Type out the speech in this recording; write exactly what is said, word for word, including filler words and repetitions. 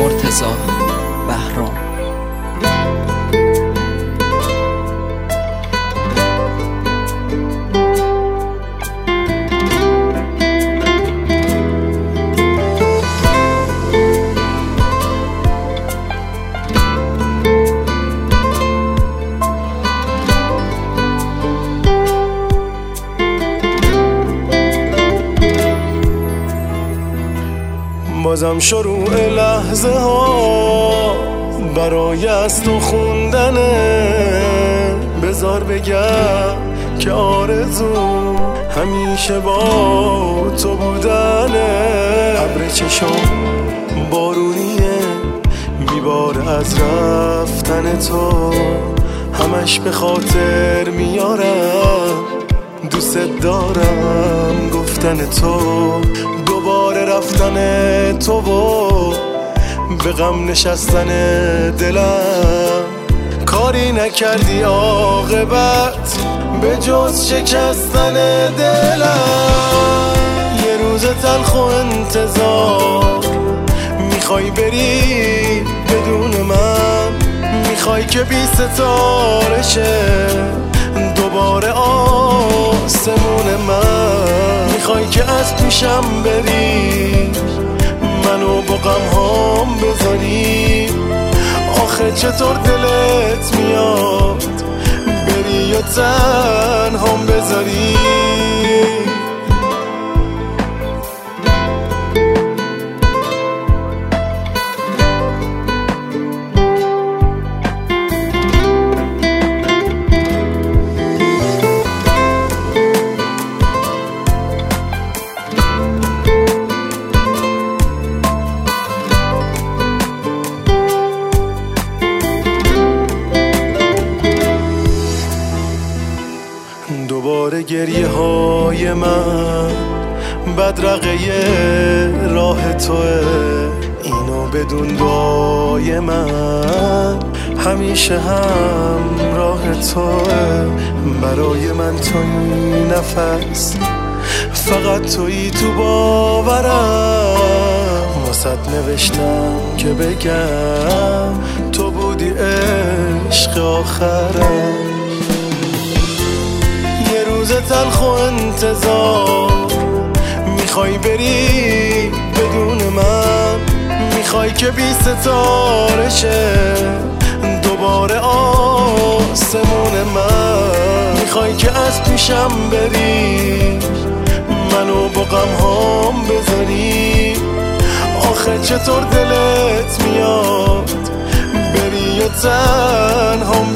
مرتضی بهرام. بازم شروع لحظه ها برای از تو خوندنه، بذار بگم که آرزو همیشه با تو بودنه. ابر چشم بارونیه میباره از رفتن تو، همش به خاطر میارم دوست دارم گفتن تو. دوباره رفتن تو و به غم نشستن دلم، کاری نکردی عاقبت به جز شکستن دلم. یه روز تلخ و انتظار میخوای بری بدون من، میخوای که بی ستاره شه دوباره آسمون من، میخوای که از پیشم بری منو با غم هام بذاری. آخه چطور دلت میاد بری یا تنهام بذاری؟ دوباره گریه های من بدرقه راه توه، اینو بدون بای من همیشه هم راه توه. برای من توی نفس فقط توی تو باورم، واسه نوشتم که بگم تو بودی عشق آخرم. روز تلخ و انتظار میخوای بری بدون من، میخوای که بی ستاره شه دوباره آسمون من، میخوای که از پیشم بری منو با غم هام بذاری. آخه چطور دلت میاد بری یا تنهام